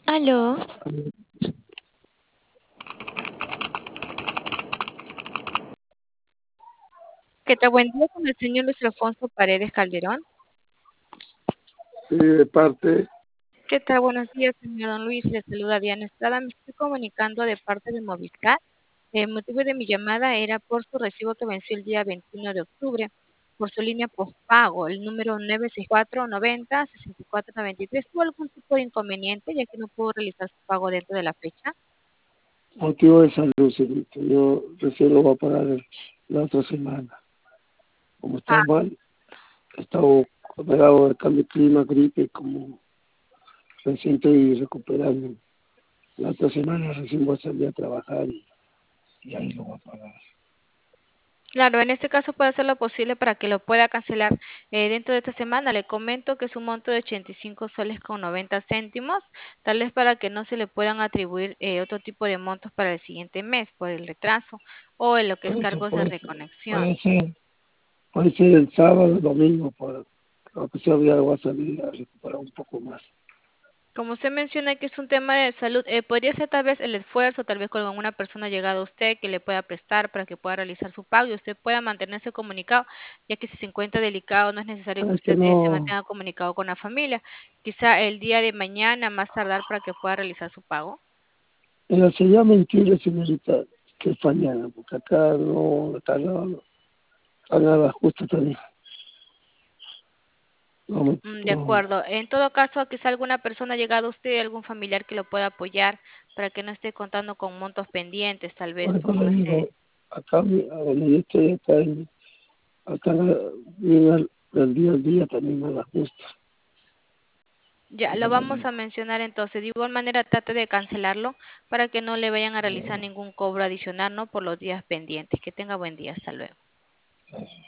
Aló, ¿Qué tal? Buen día con el señor Luis Alfonso Paredes Calderón. Sí, de parte, ¿Qué tal? Buenos días, señor Don Luis. Le saluda Diana Estrada. Me estoy comunicando de parte de Movistar. El motivo de mi llamada era por su recibo que venció el día 21 de octubre, por su línea postpago, el número 964-90-6493. ¿Tuvo algún tipo de inconveniente ya que no pudo realizar su pago dentro de la fecha? motivo de salud, señorita. Yo recién lo voy a pagar la otra semana. Como Ah, está mal, he estado operado de cambio de clima, gripe, como recién estoy recuperando. La otra semana recién voy a salir a trabajar y ahí lo voy a pagar. claro, en este caso puede hacer lo posible para que lo pueda cancelar dentro de esta semana. Le comento que es un monto de 85 soles con 90 céntimos, tal vez para que no se le puedan atribuir otro tipo de montos para el siguiente mes por el retraso o en lo que es Puede ser, cargos de puede ser, reconexión. puede ser, puede ser el sábado, el domingo, por lo que sea, ya voy a salir a recuperar un poco más. Como usted menciona que es un tema de salud, podría ser tal vez el esfuerzo, tal vez con alguna persona llegada a usted que le pueda prestar para que pueda realizar su pago y usted pueda mantenerse comunicado, ya que si se encuentra delicado no es necesario que Es que usted se no, mantenga comunicado con la familia. Quizá el día de mañana, más tardar, para que pueda realizar su pago. mira, sería mentira, señorita, que es mañana, porque acá no, acá no, a nada justo también. No me, De no, acuerdo. En todo caso, quizá alguna persona llegada a usted, algún familiar que lo pueda apoyar para que no esté contando con montos pendientes, tal por vez eso como le ese. digo, acá, a donde yo estoy, acá bien al día al día también me da justo. Ya, lo Eso le vamos a digo. mencionar entonces. De igual manera, trate de cancelarlo para que no le vayan a realizar ningún cobro adicional, ¿no? Por los días pendientes. Que tenga buen día. Hasta luego.